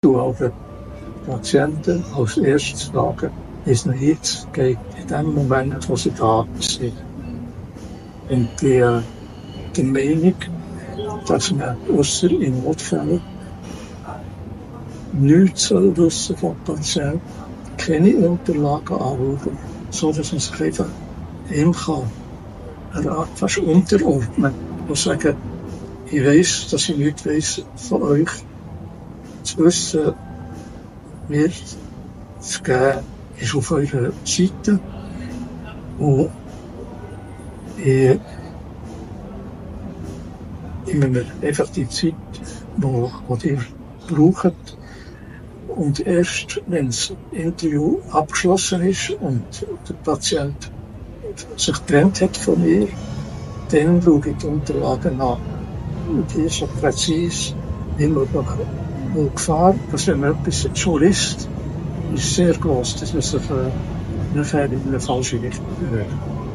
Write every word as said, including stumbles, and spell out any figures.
Du aber Patienten als erstes fragen, wie es ihnen jetzt geht, in dem Moment, wo sie da sind. Und die, äh, die Meinung, dass man ausser in Notfällen nichts soll wissen vom Patienten, keine Unterlagen anschauen, so dass man sich einfach ihm kann, er fast unterordnen und sagen, ich weiss, dass ich nichts weiss von euch. Das Wissen wird zu geben, ist auf eurer Seite. Und ich, ich mir einfach die Zeit, wo, wo ihr braucht. Und erst, wenn das Interview abgeschlossen ist und der Patient sich getrennt hat von mir, dann schaue ich die Unterlagen an. Und die ist so präzise wie möglich. Und die Gefahr, dass wenn man etwas schon liest, ist sehr groß, dass man sich äh, nachher in eine falsche Richtung bewegt.